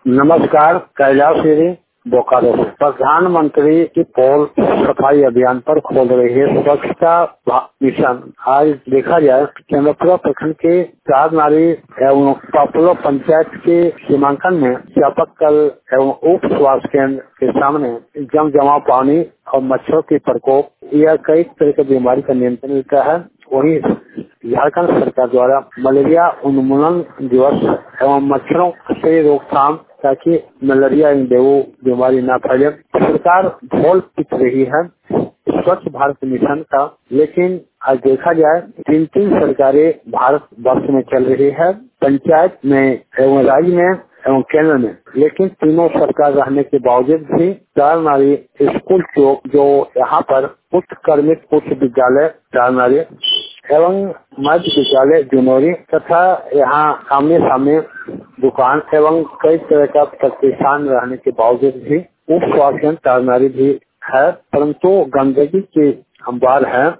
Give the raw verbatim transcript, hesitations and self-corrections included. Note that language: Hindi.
नमस्कार, कैलाश गिरी बोकारो से। प्रधानमंत्री की पोल सफाई अभियान पर खोल रही है स्वच्छता मिशन। आज देखा जाए चंद्रपुरा प्रखंड के चार नारी एवं पापुलो पंचायत के सीमांकन में चापक कल एवं उप स्वास्थ्य केंद्र के सामने जम जमाव पानी और मच्छरों के प्रकोप यह कई तरह की बीमारी का नियंत्रण मिलता है। वहीं झारखंड सरकार द्वारा मलेरिया उन्मूलन दिवस एवं मच्छरों से रोकथाम ताकि मलेरिया डेंगू बीमारी न फैले, सरकार ढोल पिट रही है स्वच्छ भारत मिशन का। लेकिन आज देखा जाए तीन तीन सरकारें भारत वर्ष में चल रही है, पंचायत में एवं राज्य में एवं केंद्र में, लेकिन तीनों सरकार रहने के बावजूद भी चार नारी स्कूल चौक जो यहाँ पर उत्क्रमित उच्च विद्यालय चार नारी एवं मध्य विद्यालय जुनौरी तथा यहाँ आमने सामने दुकान एवं कई तरह का प्रतिष्ठान रहने के बावजूद भी उप स्वास्थ्य चार नारी भी है, परंतु गंदगी के अंबार है।